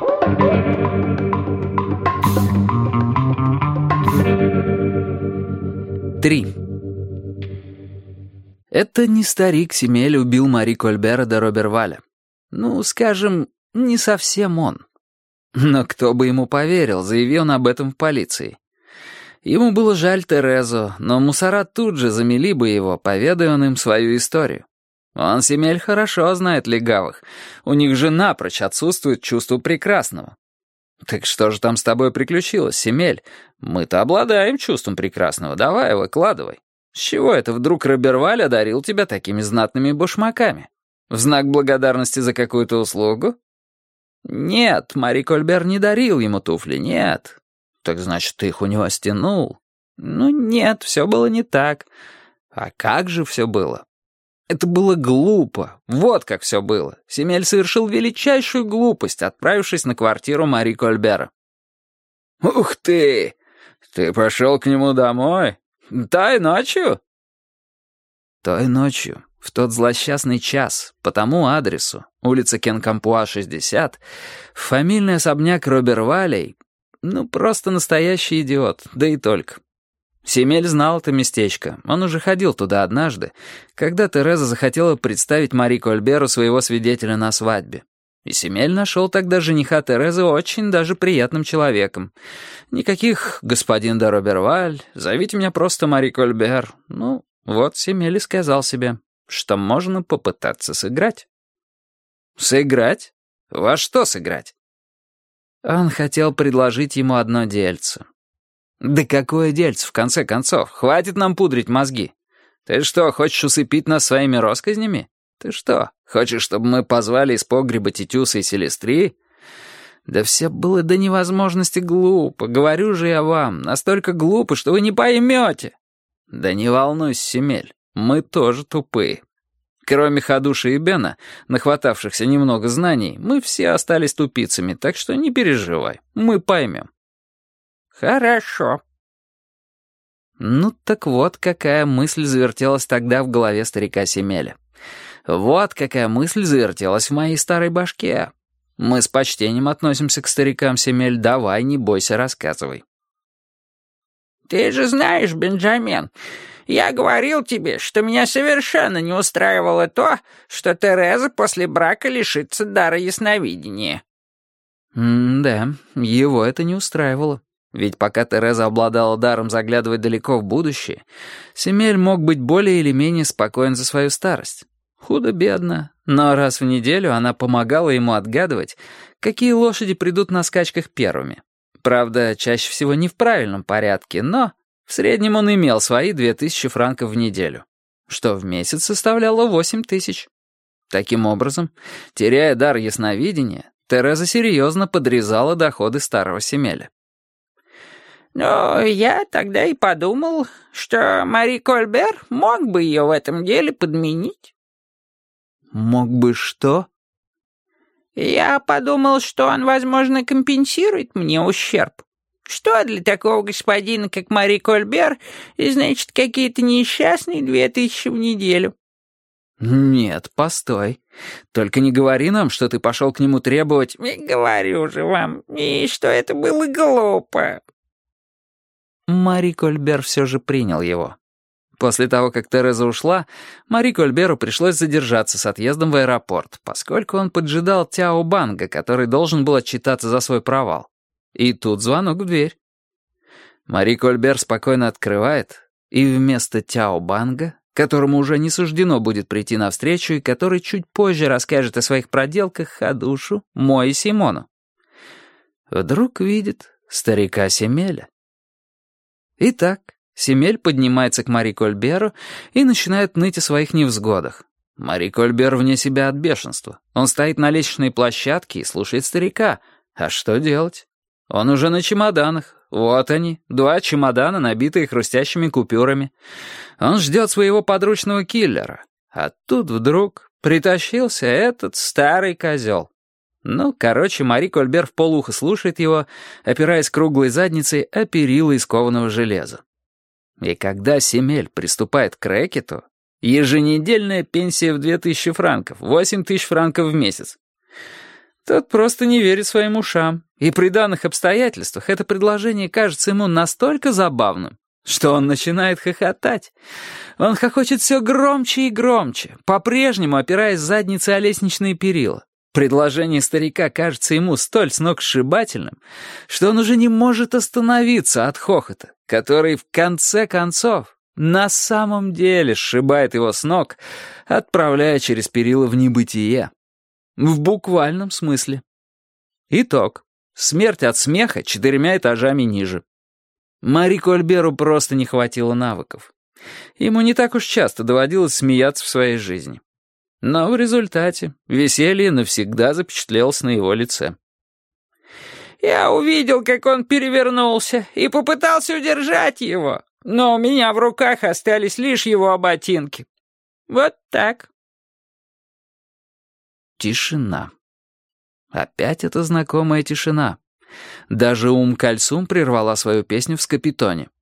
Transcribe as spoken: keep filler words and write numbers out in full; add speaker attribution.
Speaker 1: Три. Это не старик Семель убил Мари Кольбера де Роберваля. Ну, скажем, не совсем он. Но кто бы ему поверил, заявил он об этом в полиции. Ему было жаль Терезу, но мусора тут же замели бы его, поведая он им свою историю. Он, Семель, хорошо знает легавых. У них же напрочь отсутствует чувство прекрасного. Так что же там с тобой приключилось, Семель? Мы-то обладаем чувством прекрасного. Давай, выкладывай. С чего это вдруг Роберваль одарил тебя такими знатными башмаками? В знак благодарности за какую-то услугу? Нет, Мари Кольбер не дарил ему туфли, нет. Так значит, ты их у него стянул? Ну нет, все было не так. А как же все было? Это было глупо. Вот как все было. Семель совершил величайшую глупость, отправившись на квартиру Мари Кольбера. «Ух ты! Ты пошел к нему домой? Той ночью?» Той ночью, в тот злосчастный час, по тому адресу, улица Кенкампуа, шестьдесят, фамильный особняк Робервалей, ну, просто настоящий идиот, да и только. Семель знал это местечко, он уже ходил туда однажды, когда Тереза захотела представить Мари Кольберу своего свидетеля на свадьбе. И Семель нашел тогда жениха Терезы очень даже приятным человеком. Никаких «господин де Роберваль», зовите меня просто Мари Кольбер. Ну, вот Семель и сказал себе, что можно попытаться сыграть. Сыграть? Во что сыграть? Он хотел предложить ему одно дельце. Да какое дельце, в конце концов? Хватит нам пудрить мозги. Ты что, хочешь усыпить нас своими россказнями? Ты что, хочешь, чтобы мы позвали из погреба Титюса и Селестрии? Да все было до невозможности глупо, говорю же я вам, настолько глупо, что вы не поймете. Да не волнуйся, Семель, мы тоже тупые. Кроме Ходуши и Бена, нахватавшихся немного знаний, мы все остались тупицами, так что не переживай, мы поймем. Хорошо. Ну так вот, какая мысль завертелась тогда в голове старика Семеля. Вот какая мысль завертелась в моей старой башке. Мы с почтением относимся к старикам, Семель, давай, не бойся, рассказывай. Ты же знаешь, Бенджамин, я говорил тебе, что меня совершенно не устраивало то, что Тереза после брака лишится дара ясновидения. М-да, его это не устраивало. Ведь пока Тереза обладала даром заглядывать далеко в будущее, Семель мог быть более или менее спокоен за свою старость. Худо-бедно, но раз в неделю она помогала ему отгадывать, какие лошади придут на скачках первыми. Правда, чаще всего не в правильном порядке, но в среднем он имел свои две тысячи франков в неделю, что в месяц составляло восемь тысяч. Таким образом, теряя дар ясновидения, Тереза серьезно подрезала доходы старого Семеля. «Ну, я тогда и подумал, что Мари Кольбер мог бы ее в этом деле подменить». «Мог бы что?» «Я подумал, что он, возможно, компенсирует мне ущерб. Что для такого господина, как Мари Кольбер, и, значит, какие-то несчастные две тысячи в неделю?» «Нет, постой. Только не говори нам, что ты пошел к нему требовать...» «Говорю же вам, и что это было глупо». Мари Кольбер все же принял его. После того, как Тереза ушла, Мари Кольберу пришлось задержаться с отъездом в аэропорт, поскольку он поджидал Тяо Банга, который должен был отчитаться за свой провал. И тут звонок в дверь. Мари Кольбер спокойно открывает, и вместо Тяо Банга, которому уже не суждено будет прийти навстречу и который чуть позже расскажет о своих проделках Ходушу, Мо и Симону, вдруг видит старика Семеля. Итак, Семель поднимается к Мари Кольберу и начинает ныть о своих невзгодах. Мари Кольбер вне себя от бешенства. Он стоит на лестничной площадке и слушает старика. А что делать? Он уже на чемоданах. Вот они, два чемодана, набитые хрустящими купюрами. Он ждет своего подручного киллера. А тут вдруг притащился этот старый козел. Ну, короче, Мари Кольбер вполуха слушает его, опираясь круглой задницей о перила из кованого железа. И когда Семель приступает к рэкету, еженедельная пенсия в две тысячи франков, восемь тысяч франков в месяц. Тот просто не верит своим ушам, и при данных обстоятельствах это предложение кажется ему настолько забавным, что он начинает хохотать. Он хохочет все громче и громче, по-прежнему опираясь задницей о лестничные перила. Предложение старика кажется ему столь сногсшибательным, что он уже не может остановиться от хохота, который в конце концов на самом деле сшибает его с ног, отправляя через перила в небытие. В буквальном смысле. Итог. Смерть от смеха четырьмя этажами ниже. Марику Ольберу просто не хватило навыков. Ему не так уж часто доводилось смеяться в своей жизни. Но в результате веселье навсегда запечатлелось на его лице. «Я увидел, как он перевернулся, и попытался удержать его, но у меня в руках остались лишь его ботинки. Вот так». Тишина. Опять эта знакомая тишина. Даже Ум-Кальсум прервала свою песню в Скапитоне.